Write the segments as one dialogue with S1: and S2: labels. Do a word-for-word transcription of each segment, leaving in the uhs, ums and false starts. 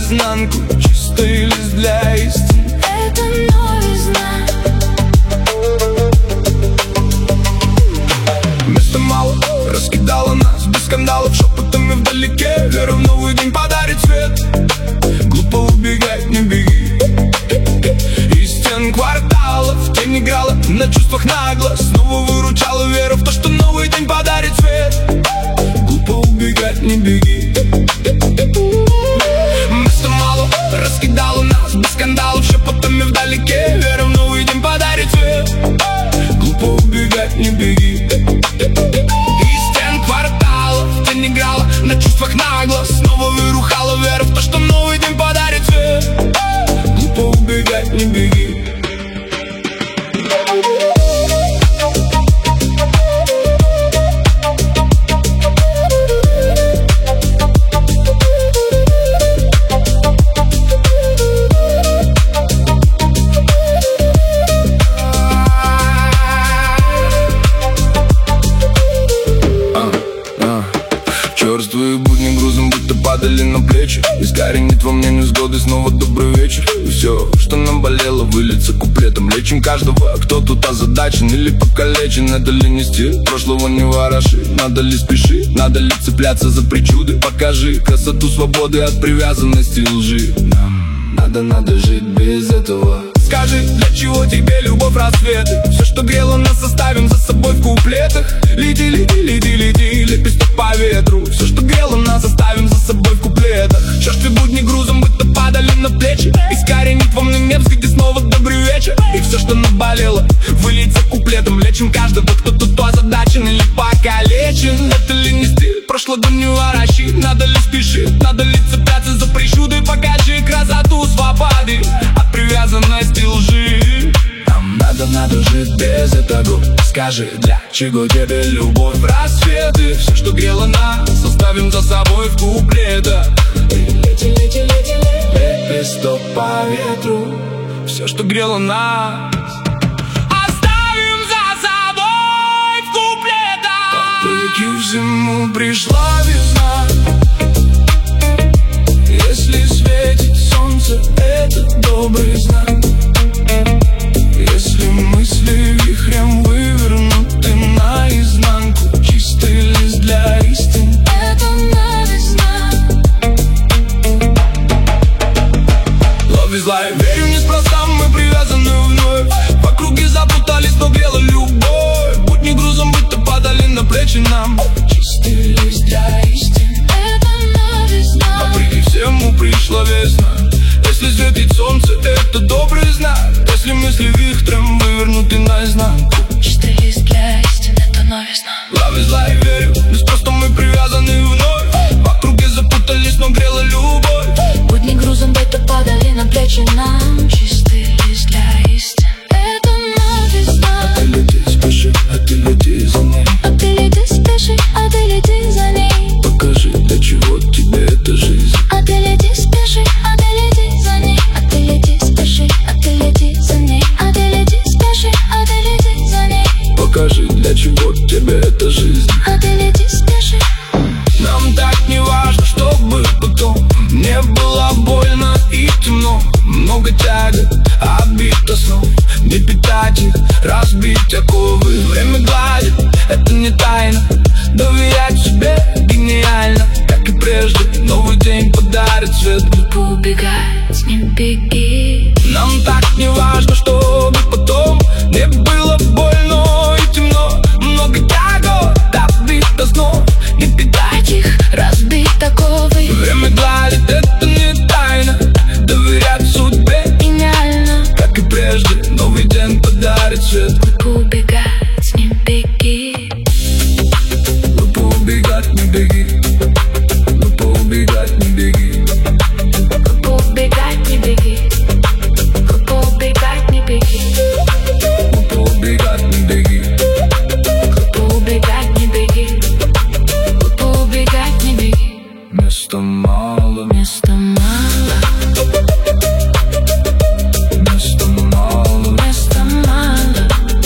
S1: наизнанку, чистый лист для истин.
S2: Это новизна.
S1: Места мало, раскидала нас без скандалов, шепотами вдалеке. Вера в новый день подарит свет. Глупо убегать, не беги. Из стен кварталов тень играла на чувствах нагло. Снова выручала вера в то, что новый день подарит свет. Глупо убегать, не беги. Места мало, раскидала нас без скандалов, шепотами вдалеке. Вера в новый день подарит свет. Глупо убегать, не беги. Из стен кварталов тень играла на чувствах нагло. Снова вырухала вера в то, что новый день подарит свет. Глупо убегать, не беги. Черствые будни грузом будто падали на плечи. Искоренит во мне невзгоды, снова добрый вечер. И все, что нам болело, выльется куплетом. Лечим каждого, кто тут озадачен или покалечен. Это ли не стиль, прошлого не вороши. Надо ли спешить, надо ли цепляться за причуды. Покажи красоту свободы от привязанности лжи. Нам надо, надо жить без этого. Скажи, для чего тебе любовь, рассветы? Все, что грело нас, оставим за собой в куплетах. Лети, лети, лети, лети, лепесток по ветру. Все, что грело нас, оставим за собой в куплетах. Черствые будни грузом будто падали на плечи. Искоренит во мне невзг, где снова добрый вечер. И все, что наболело, выльется куплетом. Лечим каждого, кто тут озадачен или покалечен. Это ли не стиль, прошлого не ворощи. Надо ли спешить, надо ли цепляться за причуды. Покажи красоту свободы от привязанности лжи. Нам надо, надо жить без этого. Скажи, для чего тебе любовь, рассветы? Все, что грело нас, оставим за собой в куплетах. Лети, лети, лети, лети, лепесток по ветру. Все, что грело нас, оставим за собой в куплетах. По пути в зиму пришла весна. Если светит солнце, это добрый знак. Если мысли вихрем вывернуты наизнанку, чистый лист для истин.
S2: Это новизна.
S1: Love is life. Верю неспроста, мы привязаны вновь. В округе запутались, но грела любовь. Будни грузом будто падали на плечи нам. Чистый лист для истин.
S2: Это новизна.
S1: Вопреки всему пришла весна. Если светит солнце, это добрый знак. Если мысли вихрем вывернуты наизнанку,
S2: Чистый лист для истин. Это новизна.
S1: Love is life, верю, неспроста мы привязаны вновь. В округе запутались, но грела любовь.
S2: Будни грузом будто падали на плечи нам. Чистый лист для истин. Это новизна.
S1: А ты лети, спеши, а ты лети за ней.
S2: А ты лети, спеши, а ты лети за ней.
S1: Покажи, для чего тебе эта жизнь.
S2: А ты лети, спеши, а ты лети за ней. А ты лети, спеши, а ты лети за ней. А ты лети, спеши, а ты лети за ней.
S1: Покажи, для чего тебе эта жизнь.
S2: А ты лети, спеши.
S1: Нам так не важно, чтобы потом не было больно и темно. Много тягот, обид основ. Не питать их, разбить оковы. Время гладит, это не тайна. Доверять себе гениально. Как и прежде, новый день подарит свет.
S2: Глупо убегать, не беги.
S1: Нам так не важно, чтобы потом не было больно и темно. Много тягот, обид основ. Не питать их,
S2: Разбить оковы.
S1: время гладит, это не тайна. Доверять судьбе
S2: Гениально.
S1: как и прежде, новый день подарит свет.
S2: Глупо убегать, не беги.
S1: Глупо убегать, не беги. Глупо убегать, не беги.
S2: Глупо убегать, не беги. Глупо убегать, не беги.
S1: Глупо убегать, не беги.
S2: Глупо убегать, не беги. Глупо убегать, не беги.
S1: Места мало,
S2: Места мало.
S1: места мало,
S2: Места мало.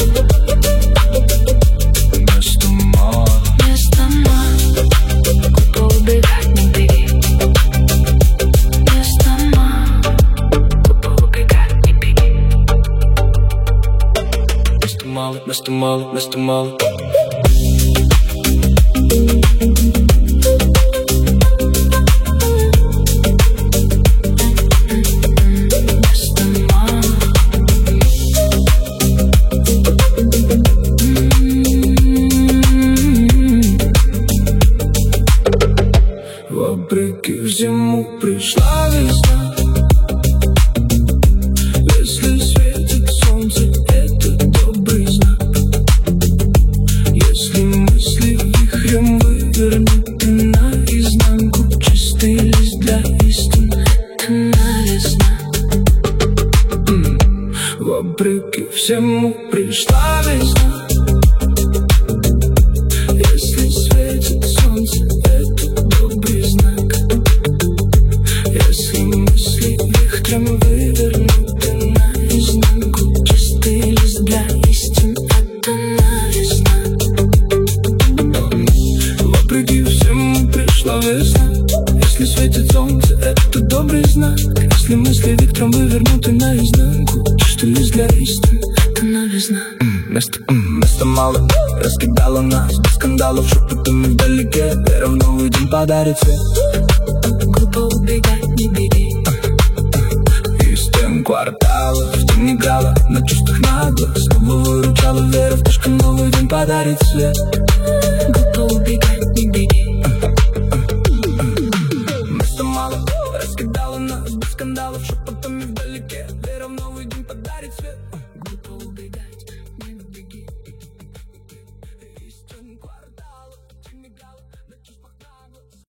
S1: места мало.
S2: Места мало. Глупо убегать, не беги. Места
S1: места мало, места мало.
S3: Вопреки всему пришла весна. Если светит солнце, это добрый знак. Если мысли вихрем вывернуты наизнанку, чистый лист для истин — это новизна. mm. Вопреки всему пришла весна. Если светит солнце, это добрый знак. Если мысли вихрем вывернуты наизнанку, чистый лист для истин — это новизна. Вопреки всему пришла весна. Если светит солнце, это добрый знак. Если мысли вихрем вывернуты наизнанку, чистый лист для истин — это новизна.
S1: Места, места мало, раскидала нас без скандалов, шепотами вдалеке. Вера в новый день подарит свет.
S3: Глупо убегать, не беги.
S1: Из тем кварталов ты не играла, на чувствах нагло снова выручала. Вера в то, что новый день подарит свет.
S3: Глупо убегать.